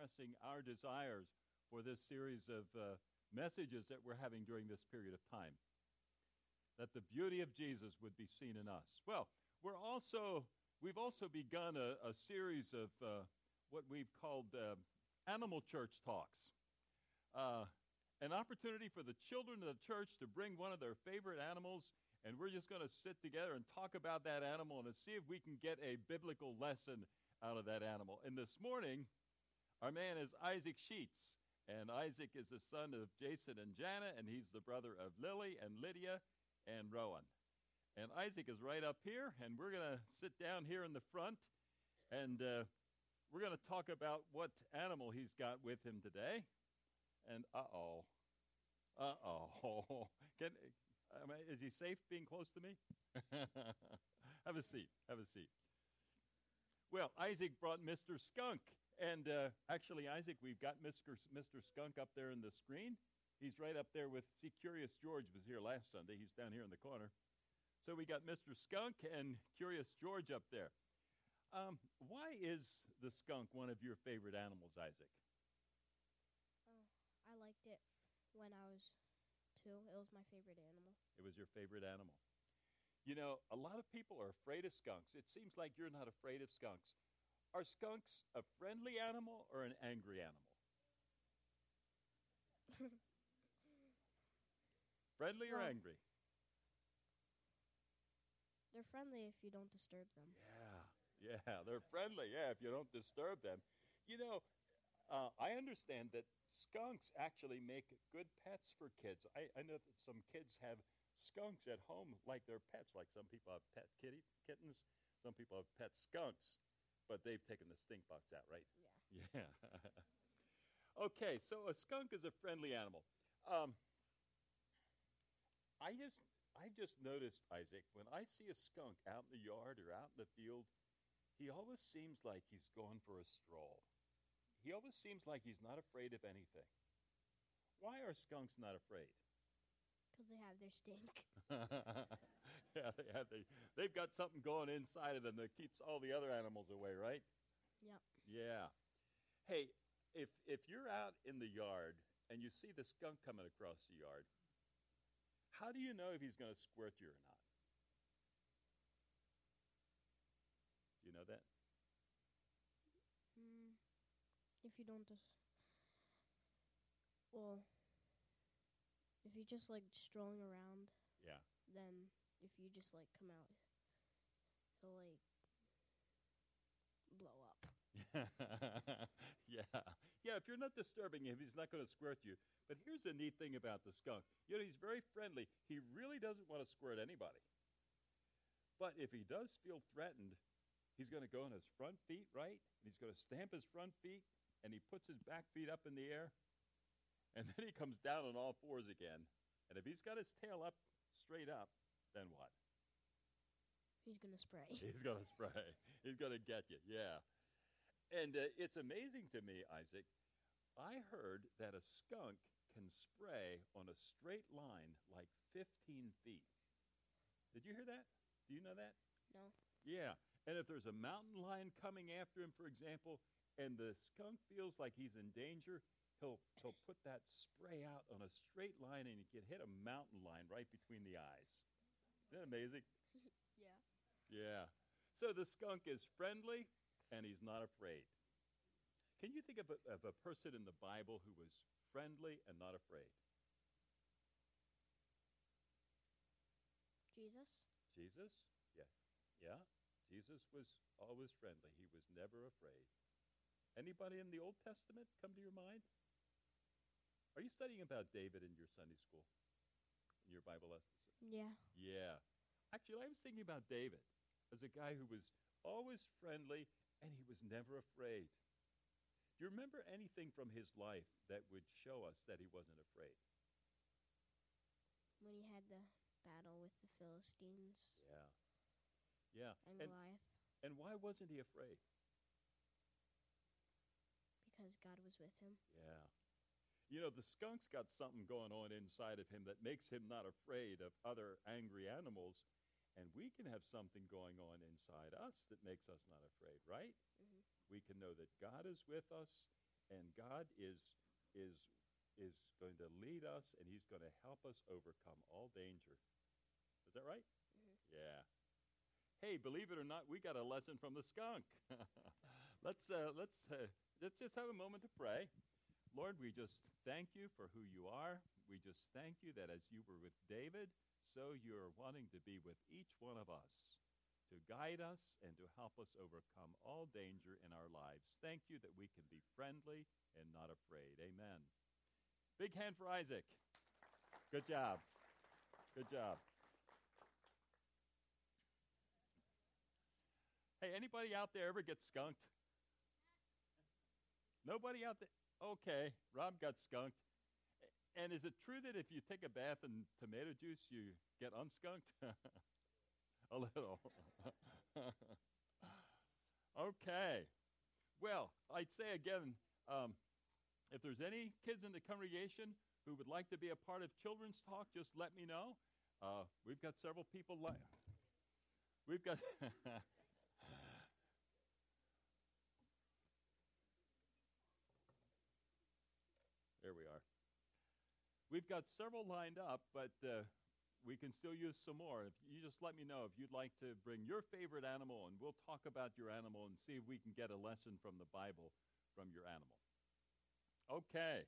expressing our desires for this series of messages that we're having during this period of time. That the beauty of Jesus would be seen in us. Well, we've also begun a series of what we've called animal church talks. An opportunity for the children of the church to bring one of their favorite animals, and we're just going to sit together and talk about that animal and see if we can get a biblical lesson out of that animal. And this morning, our man is Isaac Sheets, and Isaac is the son of Jason and Jana, and he's the brother of Lily and Lydia and Rowan. And Isaac is right up here, and we're going to sit down here in the front, and we're going to talk about what animal he's got with him today. And is he safe being close to me? Have a seat. Well, Isaac brought Mr. Skunk. And actually, Isaac, we've got Mr. Skunk up there in the screen. He's right up there with, Curious George was here last Sunday. He's down here in the corner. So we got Mr. Skunk and Curious George up there. Why is the skunk one of your favorite animals, Isaac? I liked it when I was 2. It was my favorite animal. It was your favorite animal. You know, a lot of people are afraid of skunks. It seems like you're not afraid of skunks. Are skunks a friendly animal or an angry animal? Friendly or angry? They're friendly if you don't disturb them. Yeah, they're friendly, if you don't disturb them. You know, I understand that skunks actually make good pets for kids. I know that some kids have skunks at home like their pets, like some people have pet kittens, some people have pet skunks, but they've taken the stink bugs out, right? Yeah. Okay, so a skunk is a friendly animal. I just noticed, Isaac, when I see a skunk out in the yard or out in the field, he always seems like he's going for a stroll. He always seems like he's not afraid of anything. Why are skunks not afraid? Because they have their stink. Yeah, they've got something going inside of them that keeps all the other animals away, right? Yep. Yeah. Hey, if you're out in the yard and you see the skunk coming across the yard, how do you know if he's going to squirt you or not? Do you know that? If you don't if you're just like strolling around, then if you just like come out, he'll like blow up. Yeah, if you're not disturbing him, he's not going to squirt you. But here's the neat thing about the skunk. You know, he's very friendly. He really doesn't want to squirt anybody. But if he does feel threatened, he's going to go on his front feet, right? And he's going to stamp his front feet, and he puts his back feet up in the air, and then he comes down on all fours again. And if he's got his tail up, straight up, then what? He's going to spray. He's going to spray. He's going to get you, yeah. And it's amazing to me, Isaac, I heard that a skunk can spray on a straight line like 15 feet. Did you hear that? Do you know that? No. Yeah. And if there's a mountain lion coming after him, for example, and the skunk feels like he's in danger, he'll put that spray out on a straight line, and he can hit a mountain lion right between the eyes. Isn't that amazing? Yeah. Yeah. So the skunk is friendly, and he's not afraid. Can you think of a person in the Bible who was friendly and not afraid? Jesus? Jesus? Yeah. Jesus was always friendly. He was never afraid. Anybody in the Old Testament come to your mind? Are you studying about David in your Sunday school, in your Bible lessons? Yeah. Yeah. Actually, I was thinking about David as a guy who was always friendly, and he was never afraid. Do you remember anything from his life that would show us that he wasn't afraid? When he had the battle with the Philistines. Yeah. And Goliath. And why wasn't he afraid? Because God was with him. Yeah. You know, the skunk's got something going on inside of him that makes him not afraid of other angry animals. And we can have something going on inside us that makes us not afraid, right? Mm-hmm. We can know that God is with us, And God is going to lead us, and he's going to help us overcome all danger. Is that right? Mm-hmm. Yeah. Hey, believe it or not, we got a lesson from the skunk. Let's just have a moment to pray. Lord, we just thank you for who you are. We just thank you that as you were with David, so you are wanting to be with each one of us, to guide us and to help us overcome all danger in our lives. Thank you that we can be friendly and not afraid. Amen. Big hand for Isaac. Good job. Good job. Hey, anybody out there ever get skunked? Nobody out there? Okay, Rob got skunked. And is it true that if you take a bath in tomato juice, you get unskunked? A little. Okay. Well, I'd say again, if there's any kids in the congregation who would like to be a part of Children's Talk, just let me know. We've got several people we've got There we are. We've got several lined up, but we can still use some more. If you just let me know if you'd like to bring your favorite animal, and we'll talk about your animal and see if we can get a lesson from the Bible from your animal. Okay.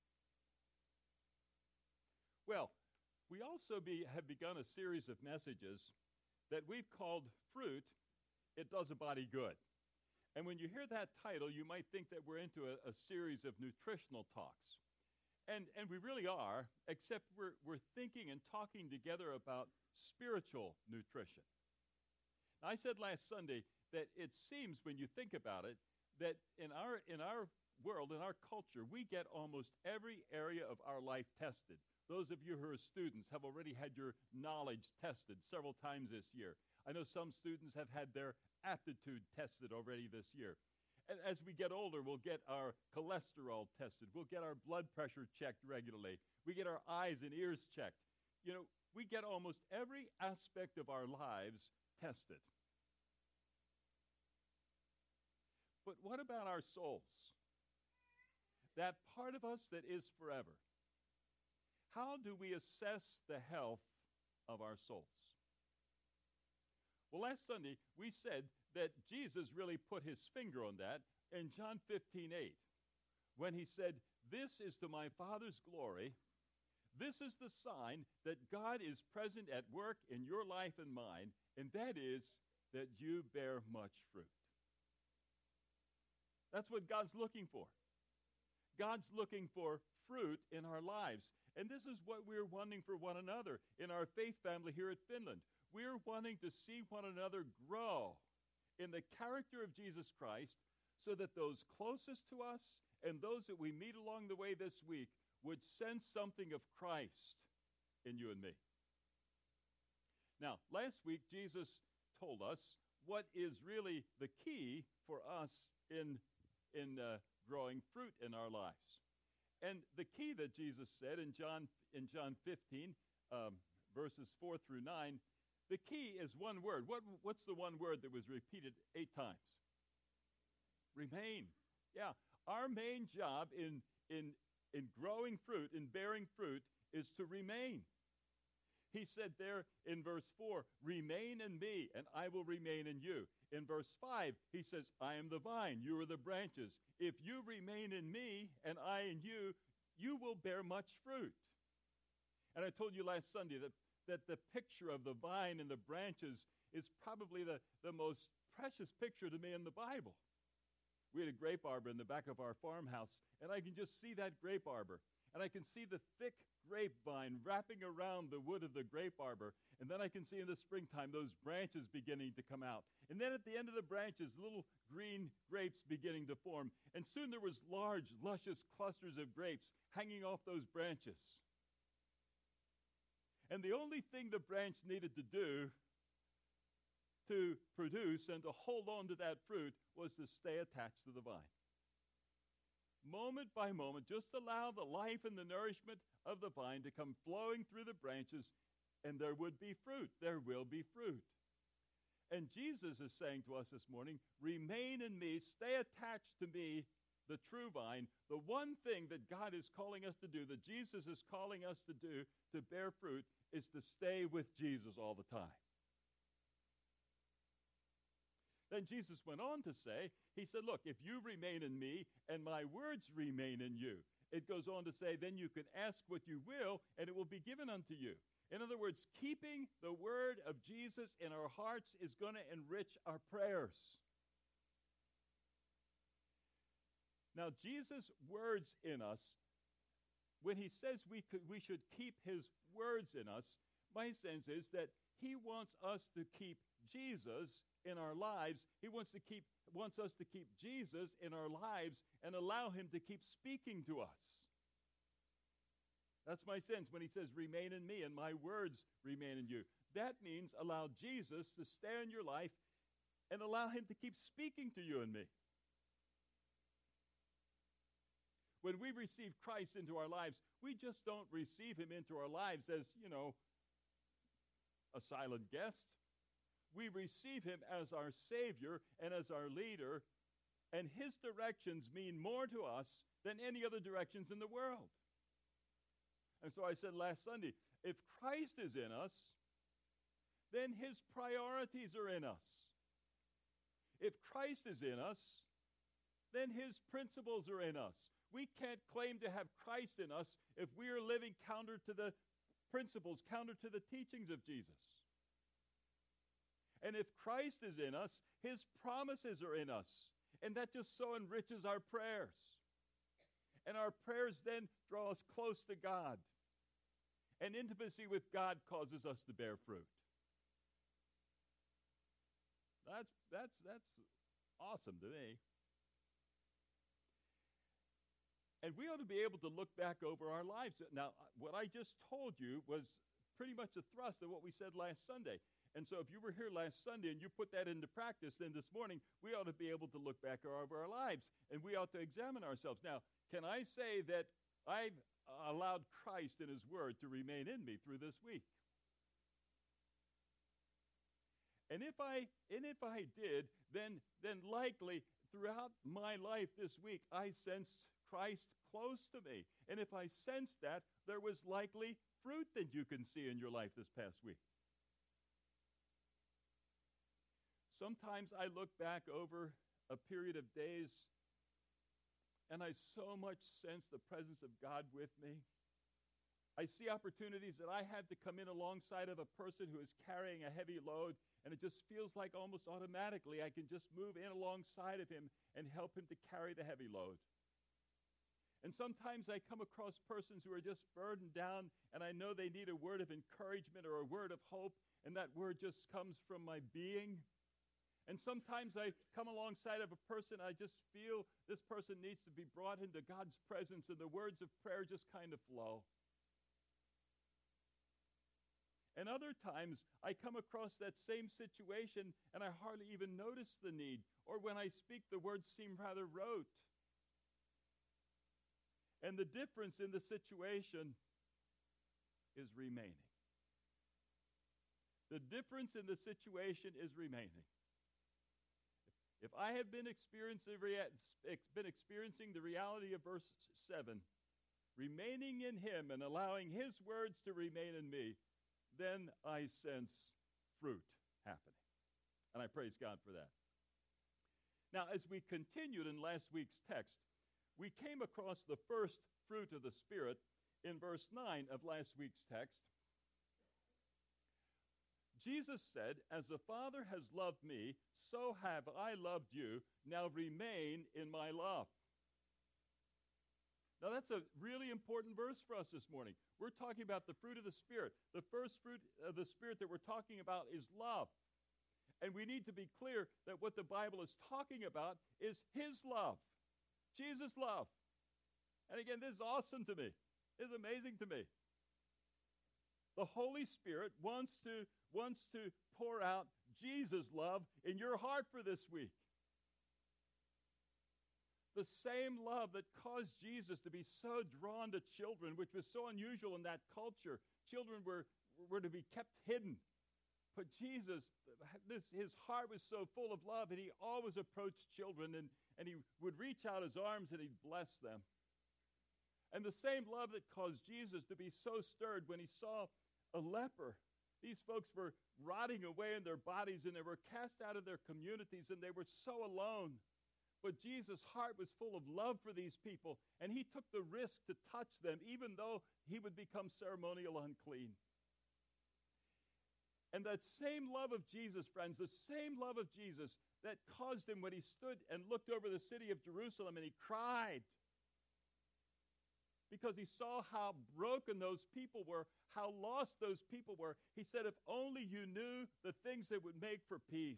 Well, we also have begun a series of messages that we've called Fruit, It Does a Body Good. And when you hear that title, you might think that we're into a series of nutritional talks. And we really are, except we're thinking and talking together about spiritual nutrition. Now, I said last Sunday that it seems, when you think about it, that in our world, in our culture, we get almost every area of our life tested. Those of you who are students have already had your knowledge tested several times this year. I know some students have had their aptitude tested already this year. And as we get older, we'll get our cholesterol tested. We'll get our blood pressure checked regularly. We get our eyes and ears checked. You know, we get almost every aspect of our lives tested. But what about our souls? That part of us that is forever. How do we assess the health of our souls? Well, last Sunday, we said that Jesus really put his finger on that in John 15:8, when he said, "This is to my Father's glory. This is the sign that God is present at work in your life and mine, and that is that you bear much fruit." That's what God's looking for. God's looking for fruit in our lives. And this is what we're wanting for one another in our faith family here at Finland. We're wanting to see one another grow in the character of Jesus Christ, so that those closest to us and those that we meet along the way this week would sense something of Christ in you and me. Now, last week, Jesus told us what is really the key for us in growing fruit in our lives. And the key that Jesus said in John 15, verses 4 through 9, the key is one word. What's the one word that was repeated 8 times? Remain. Yeah. Our main job in growing fruit, in bearing fruit, is to remain. He said there in verse 4, "Remain in me, and I will remain in you." In verse 5, he says, "I am the vine, you are the branches. If you remain in me, and I in you, you will bear much fruit." And I told you last Sunday that the picture of the vine and the branches is probably the most precious picture to me in the Bible. We had a grape arbor in the back of our farmhouse, and I can just see that grape arbor. And I can see the thick grapevine wrapping around the wood of the grape arbor. And then I can see in the springtime those branches beginning to come out. And then at the end of the branches, little green grapes beginning to form. And soon there was large, luscious clusters of grapes hanging off those branches. And the only thing the branch needed to do to produce and to hold on to that fruit was to stay attached to the vine. Moment by moment, just allow the life and the nourishment of the vine to come flowing through the branches, and there would be fruit. There will be fruit. And Jesus is saying to us this morning, remain in me, stay attached to me, the true vine, the one thing that God is calling us to do, that Jesus is calling us to do to bear fruit, is to stay with Jesus all the time. Then Jesus went on to say, he said, look, if you remain in me and my words remain in you, it goes on to say, then you can ask what you will and it will be given unto you. In other words, keeping the word of Jesus in our hearts is going to enrich our prayers. Now, Jesus' words in us, when he says we should keep his words in us, my sense is that he wants us to keep Jesus in our lives. He wants us to keep Jesus in our lives and allow him to keep speaking to us. That's my sense when he says, remain in me and my words remain in you. That means allow Jesus to stay in your life and allow him to keep speaking to you and me. When we receive Christ into our lives, we just don't receive him into our lives as, a silent guest. We receive him as our Savior and as our leader, and his directions mean more to us than any other directions in the world. And so I said last Sunday, if Christ is in us, then his priorities are in us. If Christ is in us, then his principles are in us. We can't claim to have Christ in us if we are living counter to the principles, counter to the teachings of Jesus. And if Christ is in us, his promises are in us. And that just so enriches our prayers. And our prayers then draw us close to God. And intimacy with God causes us to bear fruit. That's awesome to me. And we ought to be able to look back over our lives. Now, what I just told you was pretty much a thrust of what we said last Sunday. And so if you were here last Sunday and you put that into practice, then this morning we ought to be able to look back over our lives, and we ought to examine ourselves. Now, can I say that I've allowed Christ and his word to remain in me through this week? And if I did, then likely throughout my life this week, I sensed Christ close to me. And if I sensed that, there was likely fruit that you can see in your life this past week. Sometimes I look back over a period of days and I so much sense the presence of God with me. I see opportunities that I have to come in alongside of a person who is carrying a heavy load, and it just feels like almost automatically I can just move in alongside of him and help him to carry the heavy load. And sometimes I come across persons who are just burdened down, and I know they need a word of encouragement or a word of hope, and that word just comes from my being. And sometimes I come alongside of a person, I just feel this person needs to be brought into God's presence, and the words of prayer just kind of flow. And other times, I come across that same situation, and I hardly even notice the need. Or when I speak, the words seem rather rote. And the difference in the situation is remaining. The difference in the situation is remaining. If I have been experiencing the reality of verse 7, remaining in him and allowing his words to remain in me, then I sense fruit happening. And I praise God for that. Now, as we continued in last week's text, we came across the first fruit of the Spirit in verse 9 of last week's text. Jesus said, as the Father has loved me, so have I loved you. Now remain in my love. Now that's a really important verse for us this morning. We're talking about the fruit of the Spirit. The first fruit of the Spirit that we're talking about is love. And we need to be clear that what the Bible is talking about is his love. Jesus' love. And again, this is awesome to me. This is amazing to me. The Holy Spirit wants to pour out Jesus' love in your heart for this week. The same love that caused Jesus to be so drawn to children, which was so unusual in that culture. Children were to be kept hidden. But Jesus, his heart was so full of love, and he always approached children, and he would reach out his arms and he'd bless them. And the same love that caused Jesus to be so stirred when he saw a leper. These folks were rotting away in their bodies, and they were cast out of their communities, and they were so alone. But Jesus' heart was full of love for these people, and he took the risk to touch them, even though he would become ceremonial unclean. And that same love of Jesus, friends, the same love of Jesus that caused him when he stood and looked over the city of Jerusalem and he cried because he saw how broken those people were, how lost those people were. He said, if only you knew the things that would make for peace.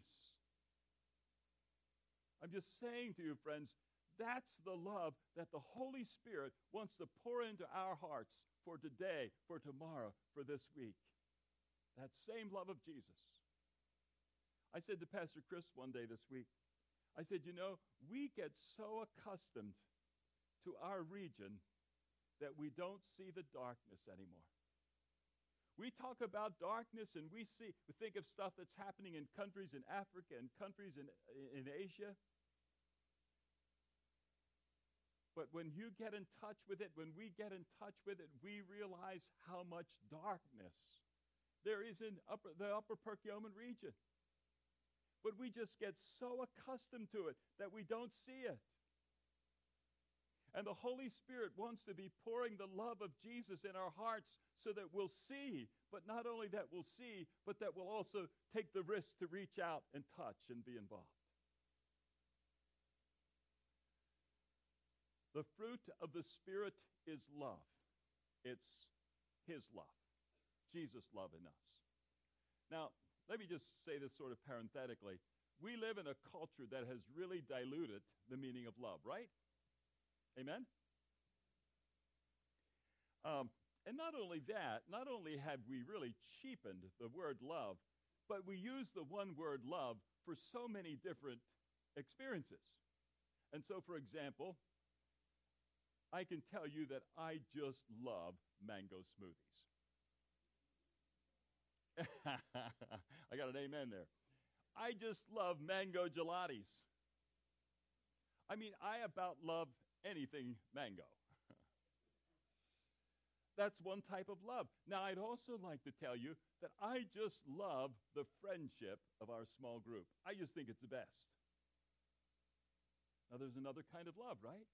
I'm just saying to you, friends, that's the love that the Holy Spirit wants to pour into our hearts for today, for tomorrow, for this week. That same love of Jesus. I said to Pastor Chris one day this week, I said, we get so accustomed to our region that we don't see the darkness anymore. We talk about darkness and we think of stuff that's happening in countries in Africa and countries in Asia. But when you get in touch with it, when we get in touch with it, we realize how much darkness there is in the upper Perkiomen region. But we just get so accustomed to it that we don't see it. And the Holy Spirit wants to be pouring the love of Jesus in our hearts so that we'll see, but not only that we'll see, but that we'll also take the risk to reach out and touch and be involved. The fruit of the Spirit is love. It's his love, Jesus' love in us. Now, let me just say this sort of parenthetically. We live in a culture that has really diluted the meaning of love, right? Amen? And not only that, not only have we really cheapened the word love, but we use the one word love for so many different experiences. And so, for example, I can tell you that I just love mango smoothies. I got an amen there. I just love mango gelatis. I mean, I about love anything mango. That's one type of love. Now, I'd also like to tell you that I just love the friendship of our small group. I just think it's the best. Now, there's another kind of love, right?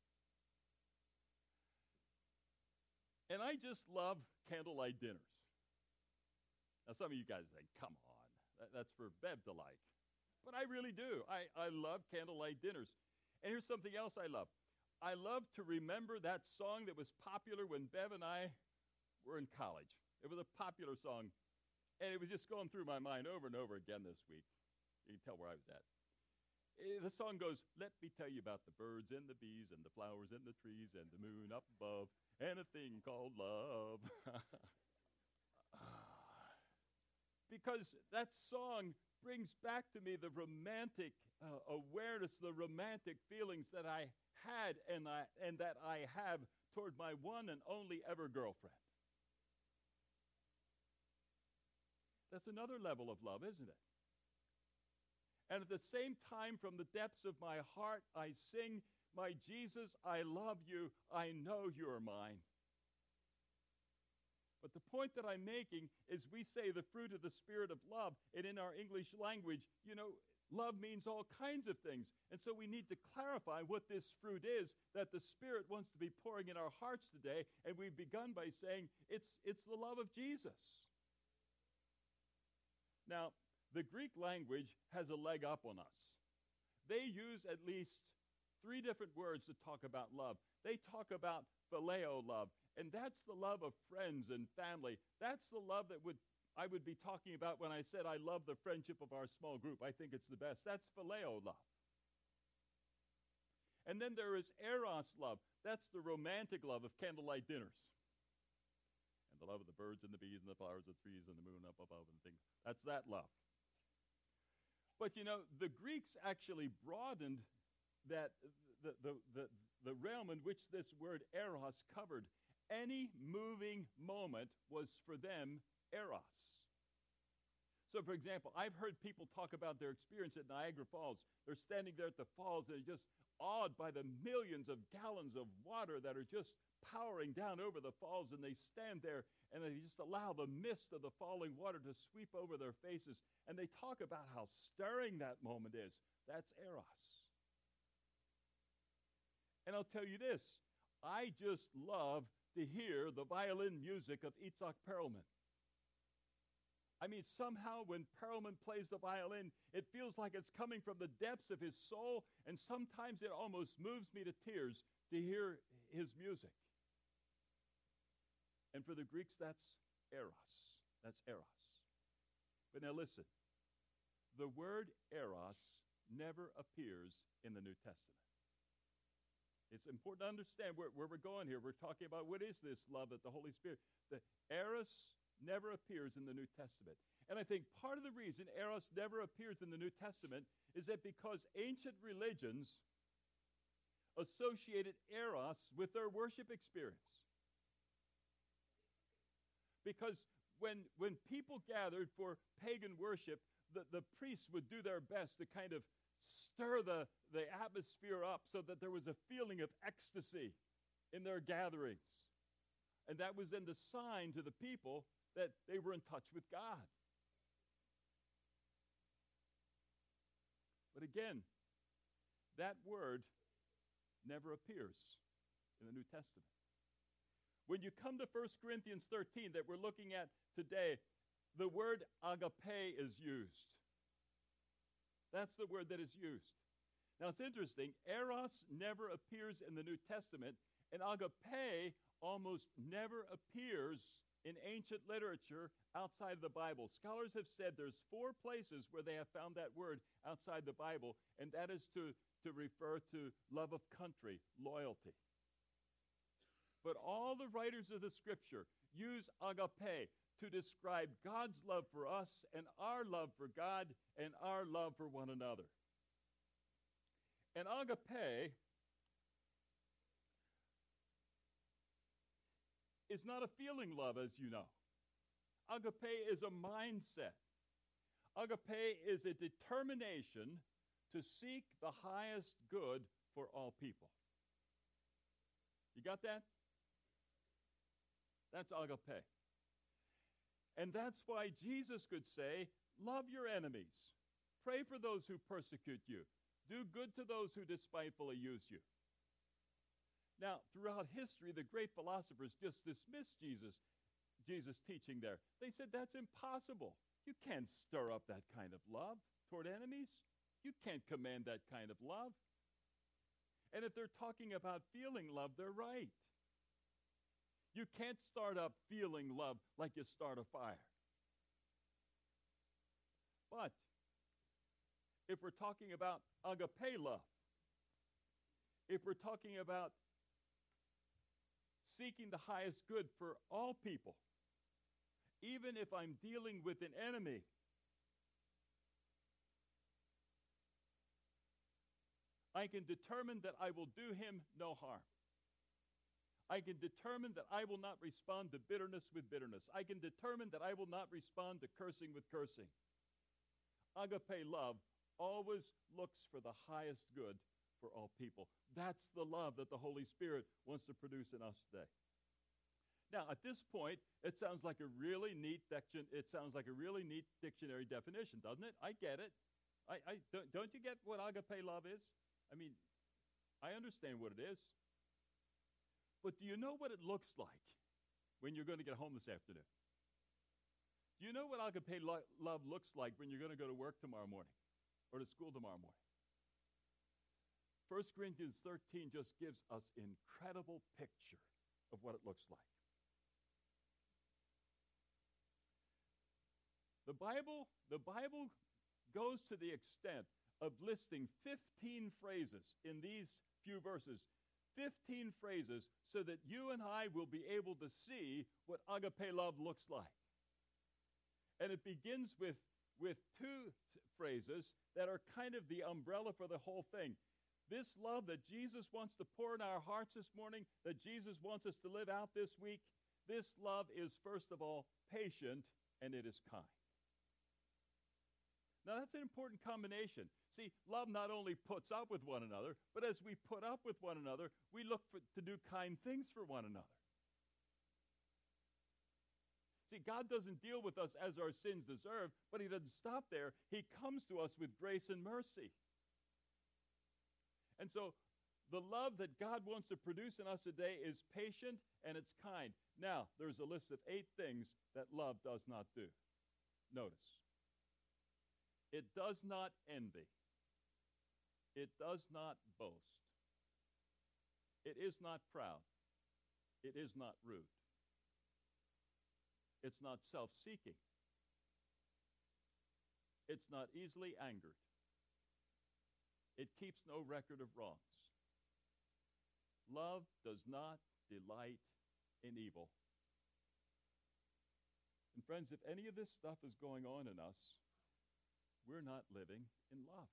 And I just love candlelight dinners. Now, some of you guys think, come on, that's for Bev to like. But I really do. I love candlelight dinners. And here's something else I love. I love to remember that song that was popular when Bev and I were in college. It was a popular song, and it was just going through my mind over and over again this week. You can tell where I was at. The song goes, let me tell you about the birds and the bees and the flowers and the trees and the moon up above and a thing called love. Because that song brings back to me the romantic awareness, the romantic feelings that I had and that I have toward my one and only ever girlfriend. That's another level of love, isn't it? And at the same time, from the depths of my heart, I sing, my Jesus, I love you. I know you're mine. But the point that I'm making is we say the fruit of the Spirit of love, and in our English language, love means all kinds of things. And so we need to clarify what this fruit is that the Spirit wants to be pouring in our hearts today. And we've begun by saying it's the love of Jesus. Now, the Greek language has a leg up on us. They use at least 3 different words to talk about love. They talk about phileo love, and that's the love of friends and family. That's the love that I would be talking about when I said I love the friendship of our small group. I think it's the best. That's phileo love. And then there is eros love. That's the romantic love of candlelight dinners. And the love of the birds and the bees and the flowers and the trees and the moon up above and things. That's that love. But the Greeks actually broadened that the realm in which this word eros covered. Any moving moment was for them eros. So, for example, I've heard people talk about their experience at Niagara Falls. They're standing there at the falls and they're just awed by the millions of gallons of water that are just powering down over the falls, and they stand there and they just allow the mist of the falling water to sweep over their faces, and they talk about how stirring that moment is. That's eros. And I'll tell you this, I just love to hear the violin music of Itzhak Perelman. I mean, somehow when Perelman plays the violin, it feels like it's coming from the depths of his soul, and sometimes it almost moves me to tears to hear his music. And for the Greeks, that's eros. That's eros. But now listen, the word eros never appears in the New Testament. It's important to understand where we're going here. We're talking about what is this love that the Holy Spirit, the eros never appears in the New Testament. And I think part of the reason eros never appears in the New Testament is that because ancient religions associated eros with their worship experience. Because when people gathered for pagan worship, the priests would do their best to kind of stir the atmosphere up so that there was a feeling of ecstasy in their gatherings. And that was then the sign to the people that they were in touch with God. But again, that word never appears in the New Testament. When you come to 1 Corinthians 13 that we're looking at today, the word agape is used. That's the word that is used. Now it's interesting, eros never appears in the New Testament, and agape almost never appears in ancient literature outside of the Bible. Scholars have said there's 4 places where they have found that word outside the Bible, and that is to refer to love of country, loyalty. But all the writers of the Scripture use agape to describe God's love for us and our love for God and our love for one another. And agape is not a feeling love, as you know. Agape is a mindset. Agape is a determination to seek the highest good for all people. You got that? That's agape. And that's why Jesus could say, love your enemies. Pray for those who persecute you. Do good to those who despitefully use you. Now, throughout history, the great philosophers just dismissed Jesus' teaching there. They said, that's impossible. You can't stir up that kind of love toward enemies. You can't command that kind of love. And if they're talking about feeling love, they're right. You can't start up feeling love like you start a fire. But if we're talking about agape love, if we're talking about seeking the highest good for all people, even if I'm dealing with an enemy, I can determine that I will do him no harm. I can determine that I will not respond to bitterness with bitterness. I can determine that I will not respond to cursing with cursing. Agape love always looks for the highest good for all people. That's the love that the Holy Spirit wants to produce in us today. Now, at this point, it sounds like a really neat dictionary definition, doesn't it? I get it. Don't you get what agape love is? I mean, I understand what it is. But do you know what it looks like when you're going to get home this afternoon? Do you know what agape love looks like when you're going to go to work tomorrow morning or to school tomorrow morning? 1 Corinthians 13 just gives us an incredible picture of what it looks like. The Bible goes to the extent of listing 15 phrases in these few verses, 15 phrases, so that you and I will be able to see what agape love looks like. And it begins with 2 phrases that are kind of the umbrella for the whole thing. This love that Jesus wants to pour in our hearts this morning, that Jesus wants us to live out this week, this love is, first of all, patient, and it is kind. Now, that's an important combination. See, love not only puts up with one another, but as we put up with one another, we look to do kind things for one another. See, God doesn't deal with us as our sins deserve, but he doesn't stop there. He comes to us with grace and mercy. And so the love that God wants to produce in us today is patient and it's kind. Now, there's a list of 8 things that love does not do. Notice. It does not envy. It does not boast. It is not proud. It is not rude. It's not self-seeking. It's not easily angered. It keeps no record of wrongs. Love does not delight in evil. And friends, if any of this stuff is going on in us, we're not living in love.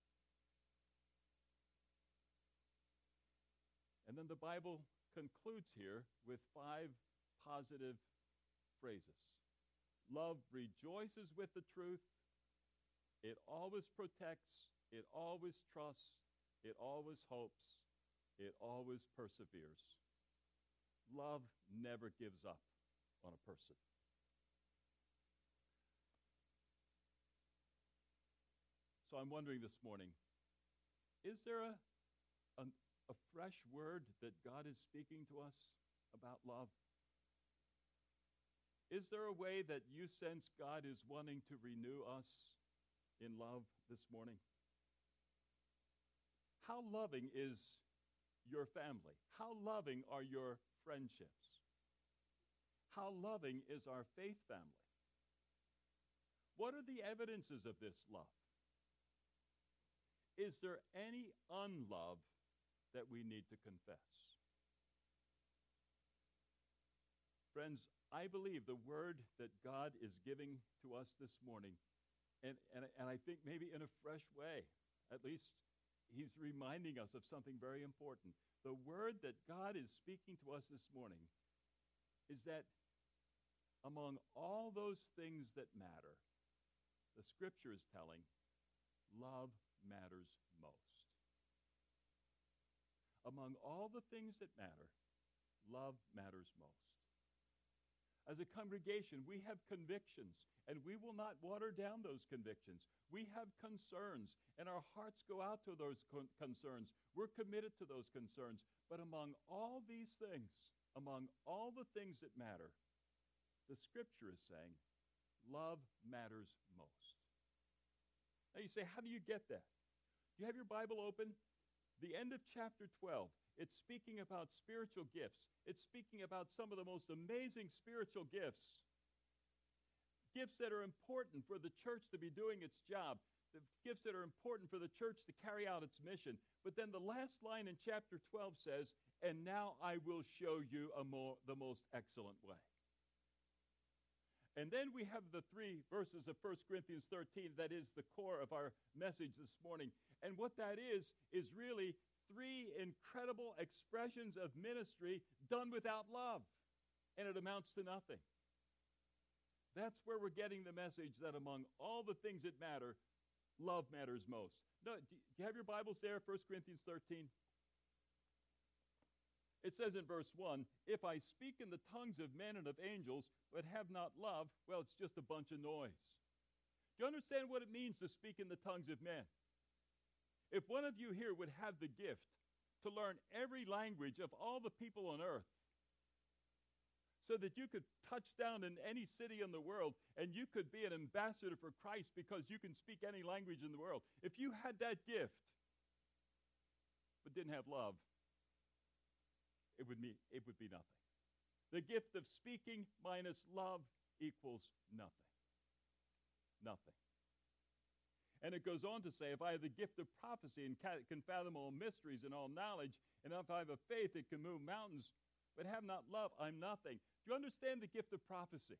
And then the Bible concludes here with 5 positive phrases. Love rejoices with the truth. It always protects. It always trusts. It always hopes. It always perseveres. Love never gives up on a person. So I'm wondering this morning, is there a fresh word that God is speaking to us about love? Is there a way that you sense God is wanting to renew us in love this morning? How loving is your family? How loving are your friendships? How loving is our faith family? What are the evidences of this love? Is there any unlove that we need to confess? Friends, I believe the word that God is giving to us this morning, and I think maybe in a fresh way, at least he's reminding us of something very important. The word that God is speaking to us this morning is that among all those things that matter, the scripture is telling, love matters most. Among all the things that matter, love matters most. As a congregation, we have convictions, and we will not water down those convictions. We have concerns, and our hearts go out to those concerns. We're committed to those concerns. But among all these things, among all the things that matter, the scripture is saying, love matters most. Now you say, how do you get that? Do you have your Bible open? The end of chapter 12, it's speaking about spiritual gifts. It's speaking about some of the most amazing spiritual gifts. Gifts that are important for the church to be doing its job. The gifts that are important for the church to carry out its mission. But then the last line in chapter 12 says, and now I will show you the most excellent way. And then we have the 3 verses of 1 Corinthians 13. That is the core of our message this morning. And what that is really 3 incredible expressions of ministry done without love. And it amounts to nothing. That's where we're getting the message that among all the things that matter, love matters most. No, do you have your Bibles there, 1 Corinthians 13? It says in verse 1, if I speak in the tongues of men and of angels, but have not love, well, it's just a bunch of noise. Do you understand what it means to speak in the tongues of men? If one of you here would have the gift to learn every language of all the people on earth, so that you could touch down in any city in the world and you could be an ambassador for Christ because you can speak any language in the world, if you had that gift but didn't have love, it would be nothing. The gift of speaking minus love equals nothing. Nothing. And it goes on to say, if I have the gift of prophecy and can fathom all mysteries and all knowledge, and if I have a faith that can move mountains, but have not love, I'm nothing. Do you understand the gift of prophecy?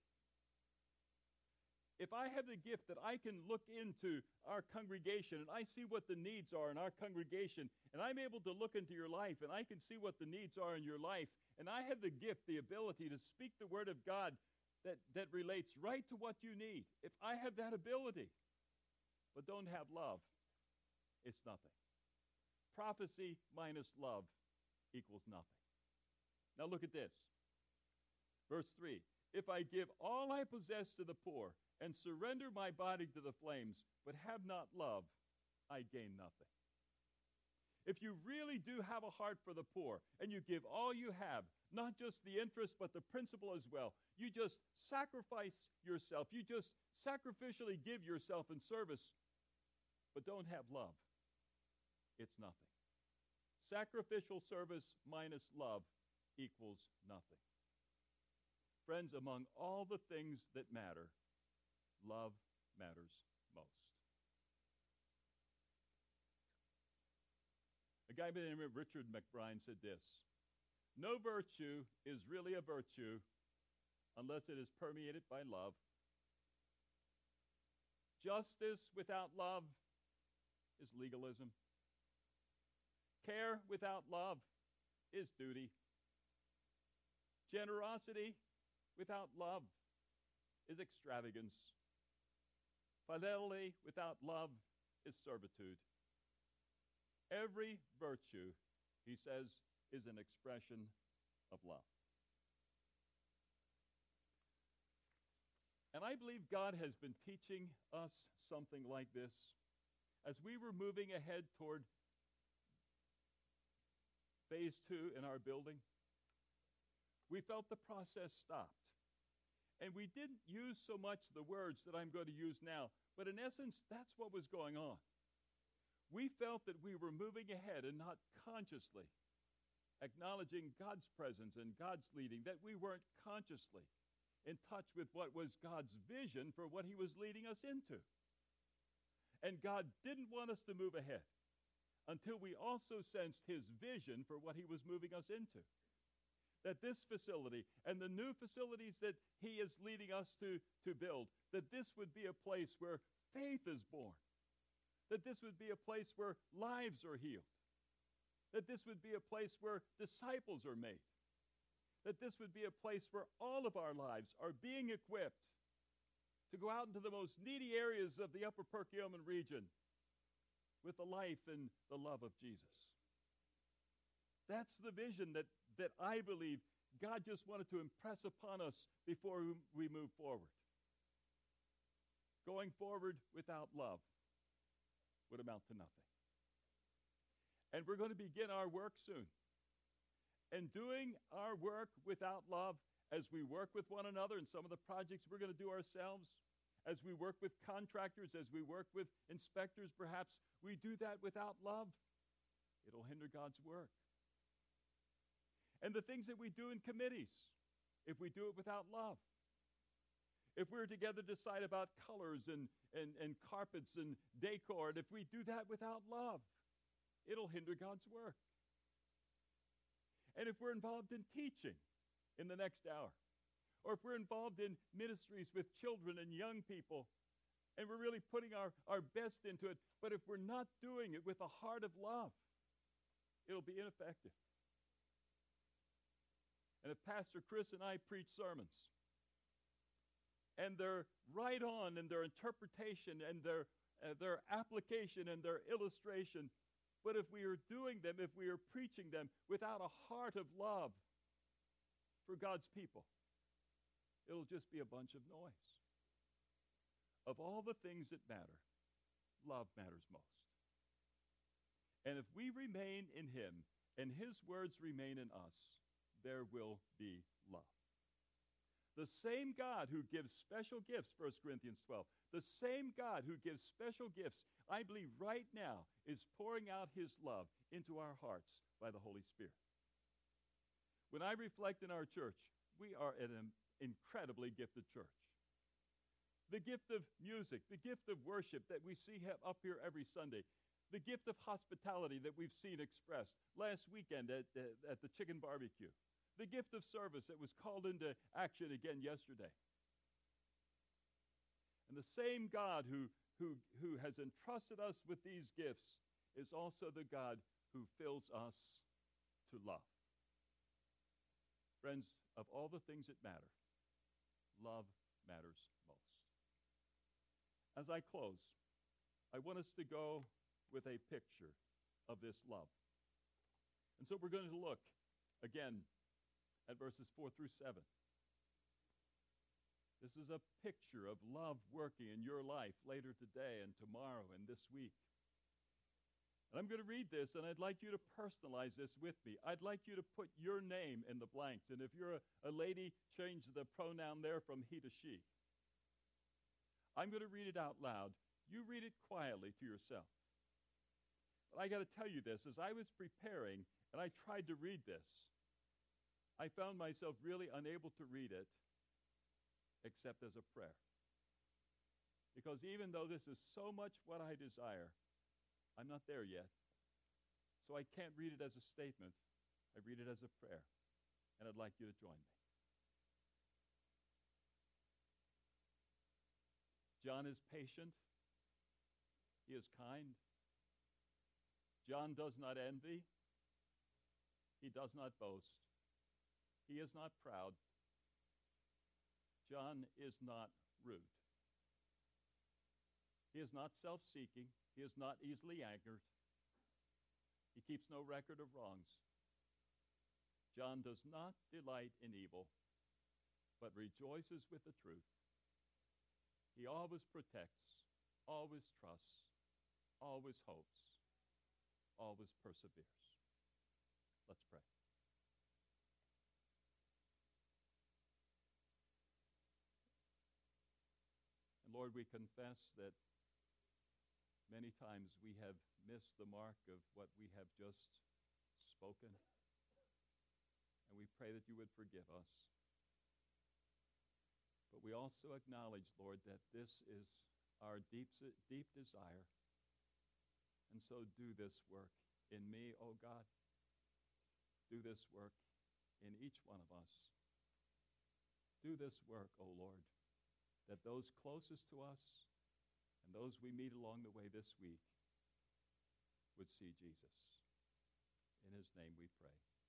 If I have the gift that I can look into our congregation and I see what the needs are in our congregation, and I'm able to look into your life and I can see what the needs are in your life, and I have the gift, the ability to speak the word of God that relates right to what you need, if I have that ability, but don't have love, it's nothing. Prophecy minus love equals nothing. Now look at this. Verse 3, if I give all I possess to the poor and surrender my body to the flames, but have not love, I gain nothing. If you really do have a heart for the poor and you give all you have, not just the interest but the principal as well, you just sacrifice yourself, you just sacrificially give yourself in service, but don't have love, it's nothing. Sacrificial service minus love equals nothing. Friends, among all the things that matter, love matters most. A guy by the name of Richard McBride said this: no virtue is really a virtue unless it is permeated by love. Justice without love is legalism. Care without love is duty. Generosity without love is extravagance. Fidelity without love is servitude. Every virtue, he says, is an expression of love. And I believe God has been teaching us something like this as we were moving ahead toward phase 2 in our building. We felt the process stopped. And we didn't use so much the words that I'm going to use now, but in essence, that's what was going on. We felt that we were moving ahead and not consciously acknowledging God's presence and God's leading, that we weren't consciously in touch with what was God's vision for what he was leading us into. And God didn't want us to move ahead until we also sensed his vision for what he was moving us into. That this facility and the new facilities that he is leading us to build, that this would be a place where faith is born. That this would be a place where lives are healed. That this would be a place where disciples are made. That this would be a place where all of our lives are being equipped to go out into the most needy areas of the Upper Perkiomen region with the life and the love of Jesus. That's the vision that I believe God just wanted to impress upon us before we move forward. Going forward without love would amount to nothing. And we're going to begin our work soon. And doing our work without love, as we work with one another in some of the projects we're going to do ourselves, as we work with contractors, as we work with inspectors, perhaps we do that without love, it'll hinder God's work. And the things that we do in committees, if we do it without love, if we're together to decide about colors and carpets and decor, and if we do that without love, it'll hinder God's work. And if we're involved in teaching in the next hour, or if we're involved in ministries with children and young people, and we're really putting our best into it, but if we're not doing it with a heart of love, it'll be ineffective. And if Pastor Chris and I preach sermons, and they're right on in their interpretation and their application and their illustration, but if we are doing them, if we are preaching them without a heart of love for God's people, it'll just be a bunch of noise. Of all the things that matter, love matters most. And if we remain in him and his words remain in us, there will be love. The same God who gives special gifts, 1 Corinthians 12, the same God who gives special gifts, I believe right now is pouring out his love into our hearts by the Holy Spirit. When I reflect in our church, we are an incredibly gifted church. The gift of music, the gift of worship that we see up here every Sunday, the gift of hospitality that we've seen expressed last weekend at the chicken barbecue, the gift of service that was called into action again yesterday. And the same God who has entrusted us with these gifts is also the God who fills us to love. Friends, of all the things that matter, love matters most. As I close, I want us to go with a picture of this love. And so we're going to look again at verses 4 through 7. This is a picture of love working in your life later today and tomorrow and this week. And I'm going to read this, and I'd like you to personalize this with me. I'd like you to put your name in the blanks. And if you're a lady, change the pronoun there from he to she. I'm going to read it out loud. You read it quietly to yourself. But I got to tell you this, as I was preparing and I tried to read this, I found myself really unable to read it except as a prayer. Because even though this is so much what I desire, I'm not there yet. So I can't read it as a statement. I read it as a prayer. And I'd like you to join me. John is patient. He is kind. John does not envy. He does not boast. He is not proud. John is not rude. He is not self-seeking. He is not easily angered. He keeps no record of wrongs. John does not delight in evil, but rejoices with the truth. He always protects, always trusts, always hopes, always perseveres. Let's pray. Lord, we confess that many times we have missed the mark of what we have just spoken. And we pray that you would forgive us. But we also acknowledge, Lord, that this is our deep desire. And so do this work in me, O God. Do this work in each one of us. Do this work, O Lord, that those closest to us and those we meet along the way this week would see Jesus. In his name we pray.